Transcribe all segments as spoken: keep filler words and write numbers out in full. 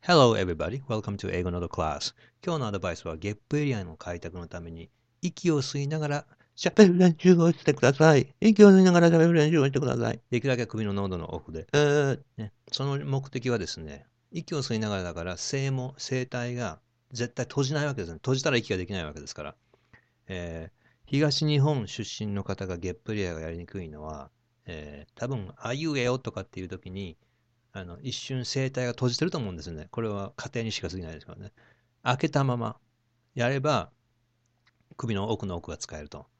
Hello everybody, welcome to 英語ノートクラス。今日のアドバイスはゲップエリアの開拓のために息を吸いながら喋る練習をしてください。息を吸いながら喋る練習をしてください。できるだけ首の喉の奥で。えーね、その目的はですね、息を吸いながらだから声も声帯が絶対閉じないわけですね。閉じたら息ができないわけですから。えー東日本出身の方がゲップエリアがやりにくいのは、えー多分、あいうえおとかっていう時にあの、一瞬声帯が閉じてると思うんですよね。これは家庭にしか過ぎないですからね。開けたままやれば、首の奥の奥が使えると。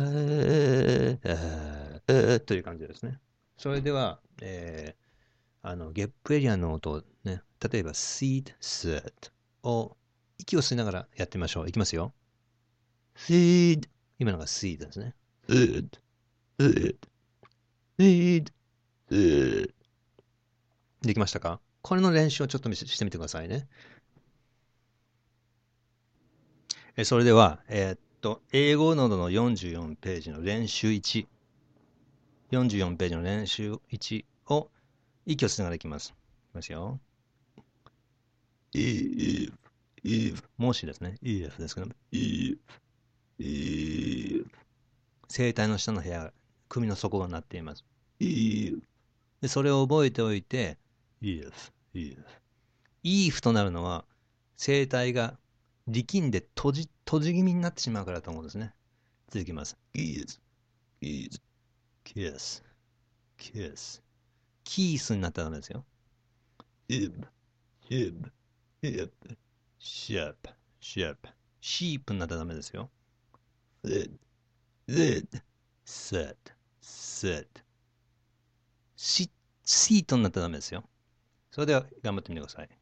という感じですね。それでは、えー、あの、ゲップエリアの音をね、例えば、seed, cert を息を吸いながらやってみましょう。いきますよ。seed 今のが seed ですね。seed, seed, seed, seed できましたか？これの練習をちょっとしてみてくださいね。えそれでは、えーっと、英語ノートのよんじゅうよんページの練習いち、よんじゅうよんページの練習いちを息を吸いながらいきます。いきますよ。if, if もしですね。if ですけど、if, if 声帯の下の部屋、首の底が鳴っています。if でそれを覚えておいて、if, if if となるのは、声帯が力んで閉じ、閉じ気味になってしまうからだと思うんですね。続きます。is, is, kiss, kiss. キースになったらダメですよ。hib, hib, hip, ship, ship. シープになったらダメですよ。sit, sit, sit, sit. シ、シートになったらダメですよ。それでは頑張ってみてください。